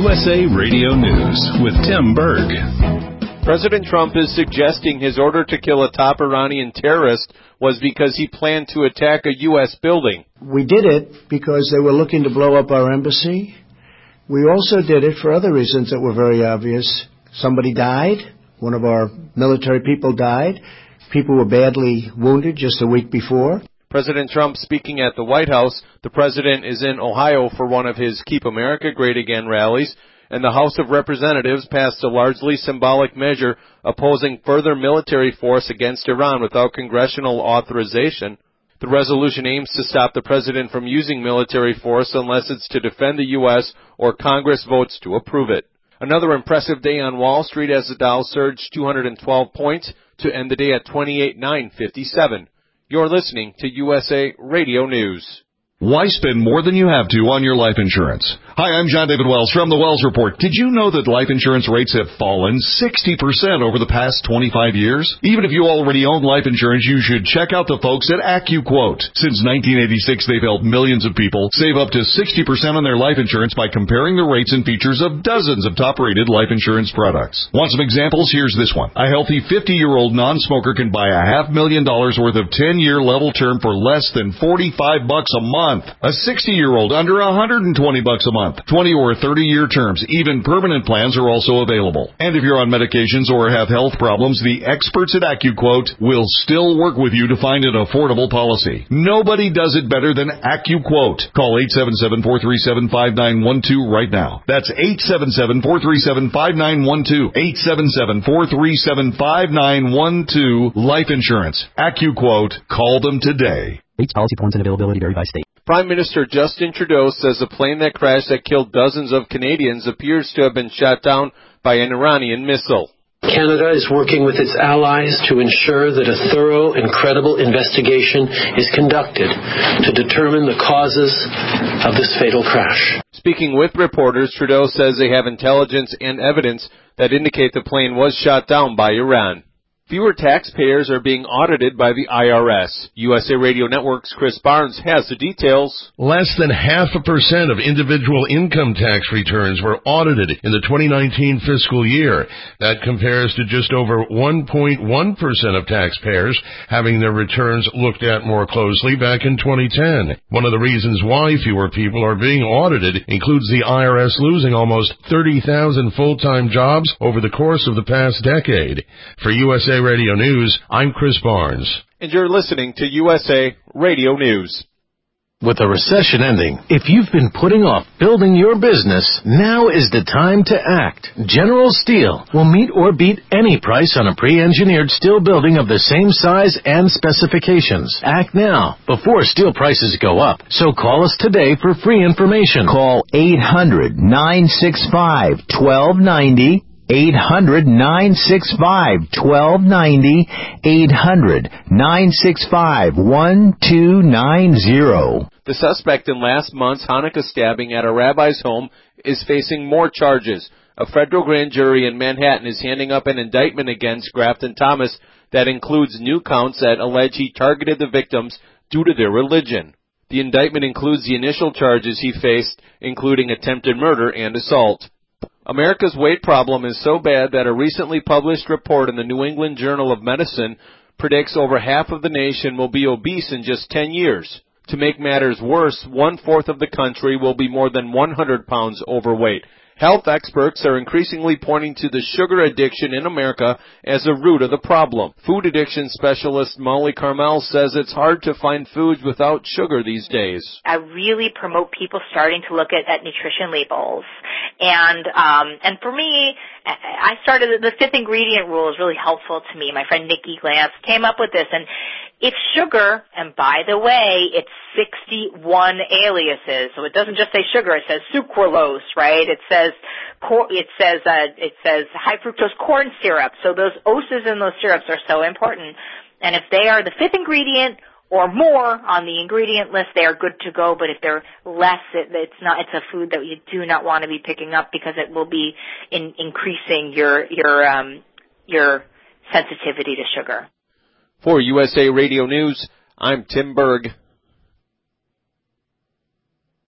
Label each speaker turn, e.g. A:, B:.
A: USA Radio News with Tim Berg.
B: President Trump is suggesting his order to kill a top Iranian terrorist was because he planned to attack a U.S. building.
C: We did it because they were looking to blow up our embassy. We also did it for other reasons that were very obvious. Somebody died. One of our military people died. People were badly wounded just a week before.
B: President Trump speaking at the White House. The president is in Ohio for one of his Keep America Great Again rallies, and the House of Representatives passed a largely symbolic measure opposing further military force against Iran without congressional authorization. The resolution aims to stop the president from using military force unless it's to defend the U.S. or Congress votes to approve it. Another impressive day on Wall Street as the Dow surged 212 points to end the day at 28,957. You're listening to USA Radio News.
D: Why spend more than you have to on your life insurance? Hi, I'm John David Wells from the Wells Report. Did you know that life insurance rates have fallen 60% over the past 25 years? Even if you already own life insurance, you should check out the folks at AccuQuote. Since 1986, they've helped millions of people save up to 60% on their life insurance by comparing the rates and features of dozens of top-rated life insurance products. Want some examples? Here's this one. A healthy 50-year-old non-smoker can buy $500,000 worth of 10-year level term for less than $45 a month. A 60-year-old under $120 a month. 20 or 30-year terms. Even permanent plans are also available. And if you're on medications or have health problems, the experts at AccuQuote will still work with you to find an affordable policy. Nobody does it better than AccuQuote. Call 877-437-5912 right now. That's 877-437-5912. 877-437-5912. Life insurance. AccuQuote. Call them today.
E: Rates, policy points, and availability vary by state.
B: Prime Minister Justin Trudeau says a plane that crashed that killed dozens of Canadians appears to have been shot down by an Iranian missile.
F: Canada is working with its allies to ensure that a thorough and credible investigation is conducted to determine the causes of this fatal crash.
B: Speaking with reporters, Trudeau says they have intelligence and evidence that indicate the plane was shot down by Iran. Fewer taxpayers are being audited by the IRS. USA Radio Network's Chris Barnes has the details.
G: Less than 0.5% of individual income tax returns were audited in the 2019 fiscal year. That compares to just over 1.1% of taxpayers having their returns looked at more closely back in 2010. One of the reasons why fewer people are being audited includes the IRS losing almost 30,000 full-time jobs over the course of the past decade. For USA Radio News, I'm Chris Barnes.
B: And you're listening to USA Radio News.
H: With the recession ending, if you've been putting off building your business, now is the time to act. General Steel will meet or beat any price on a pre-engineered steel building of the same size and specifications. Act now, before steel prices go up. So call us today for free information.
I: Call 800-965-1290. 800-965-1290, 800-965-1290.
B: The suspect in last month's Hanukkah stabbing at a rabbi's home is facing more charges. A federal grand jury in Manhattan is handing up an indictment against Grafton Thomas that includes new counts that allege he targeted the victims due to their religion. The indictment includes the initial charges he faced, including attempted murder and assault. America's weight problem is so bad that a recently published report in the New England Journal of Medicine predicts over half of the nation will be obese in just 10 years. To make matters worse, 1/4 of the country will be more than 100 pounds overweight. Health experts are increasingly pointing to the sugar addiction in America as the root of the problem. Food addiction specialist Molly Carmel says it's hard to find foods without sugar these days.
J: I really promote people starting to look at nutrition labels. And for me, I started, the 5th ingredient rule is really helpful to me. My friend Nikki Glantz came up with this, and it's sugar, and by the way, it's 61 aliases. So it doesn't just say sugar, it says sucralose, right? It says high fructose corn syrup. So those oses in those syrups are so important. And if they are the 5th ingredient or more on the ingredient list, they are good to go. But if they're less, it's a food that you do not want to be picking up because it will be increasing your sensitivity to sugar.
B: For USA Radio News, I'm Tim Berg.